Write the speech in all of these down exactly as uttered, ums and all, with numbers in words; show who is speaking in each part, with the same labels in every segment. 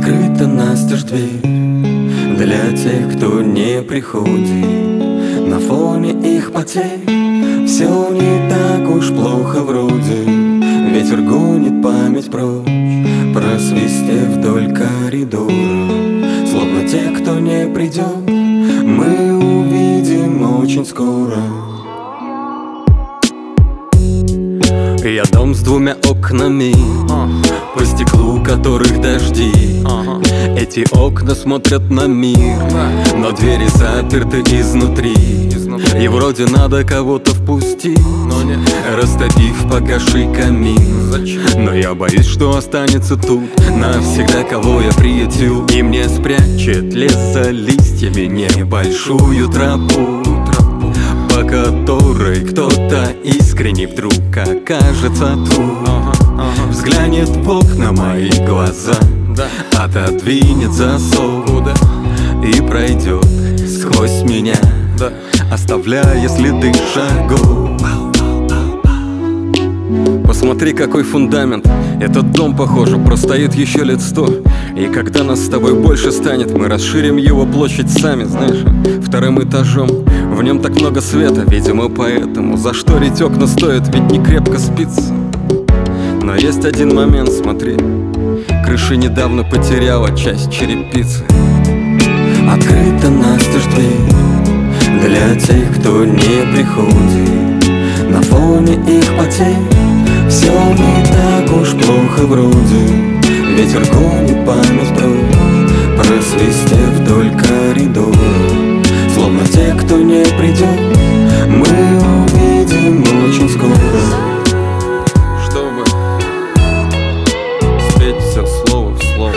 Speaker 1: Открыта настежь дверь для тех, кто не приходит. На фоне их потерь все не так уж плохо вроде. Ветер гонит память прочь, просвистев вдоль коридора. Словно те, кто не придет, мы увидим очень скоро. Я дом с двумя окнами, по стеклу которых дожди. Эти окна смотрят на мир, но двери заперты изнутри. И вроде надо кого-то впустить, растопив погасший камин. Но я боюсь, что останется тут навсегда, кого я приютил. И мне спрячет лес за листьями небольшую тропу, по которой кто-то искренне вдруг окажется тут. Взглянет в окна мои глаза, отодвинет засов и пройдет сквозь меня, оставляя следы шагов. Посмотри, какой фундамент. Этот дом, похоже, простоит еще лет сто. И когда нас с тобой больше станет, мы расширим его площадь сами, знаешь, вторым этажом. В нем так много света, видимо, поэтому зашторить окна стоит, ведь не крепко спится. Но есть один момент, смотри. Крыша недавно потеряла часть черепицы. Открыта настежь дверь для тех, кто не приходит. На фоне их потерь все не так уж плохо вроде. Ветер гонит память прочь, просвистев вдоль коридора. Словно те, кто не придет, мы увидим очень скоро.
Speaker 2: Чтобы спеть все слово в слово.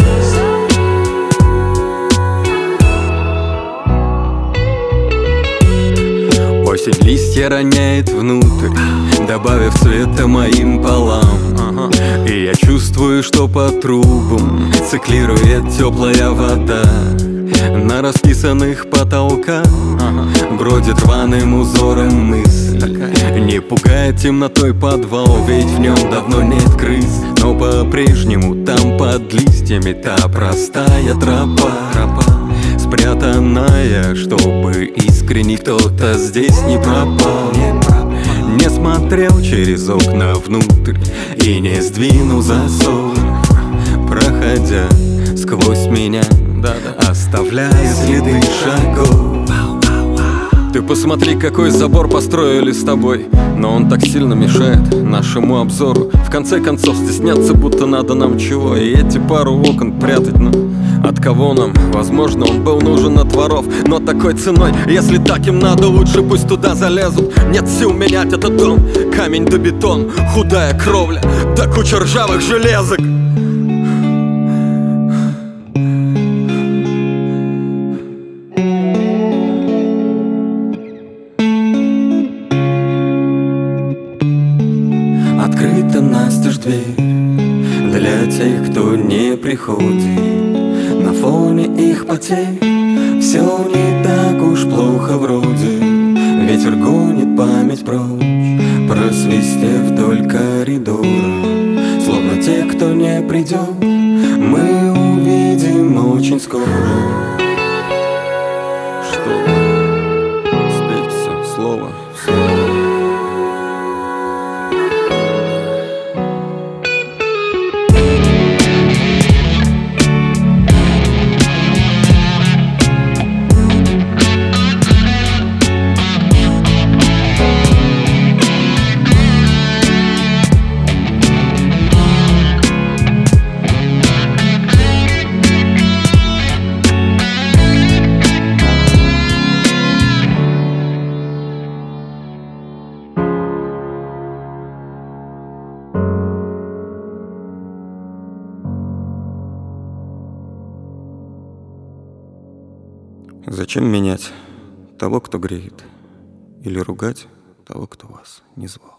Speaker 1: Осень листья роняет внутрь, добавив цвета моим полам. ага. И я чувствую, что по трубам циклирует теплая вода. На расписанных потолках ага. бродит рваным узором мысль. Не пугает темнотой подвал, ведь в нем давно нет крыс. Но по-прежнему там под листьями та простая тропа, тропа спрятанная, чтобы искренне кто-то здесь не пропал. Не смотрел через окна внутрь и не сдвинул засов, проходя сквозь меня, оставляя следы шагов.
Speaker 2: Ты посмотри, какой забор построили с тобой, но он так сильно мешает нашему обзору. В конце концов стесняться будто надо нам чего, и эти пару окон прятать, ну от кого нам? Возможно, он был нужен от воров, но такой ценой. Если так им надо, лучше пусть туда залезут. Нет сил менять этот дом, камень да бетон, худая кровля да куча ржавых железок.
Speaker 1: Открыта настежь дверь для тех, кто не приходит. На фоне их потерь все не так уж плохо вроде. Ветер гонит память прочь, просвистев вдоль коридора. Словно те, кто не придет, мы увидим очень скоро.
Speaker 2: Чтобы спеть все слово в слово.
Speaker 1: Зачем менять того, кто греет, или ругать того, кто вас не звал?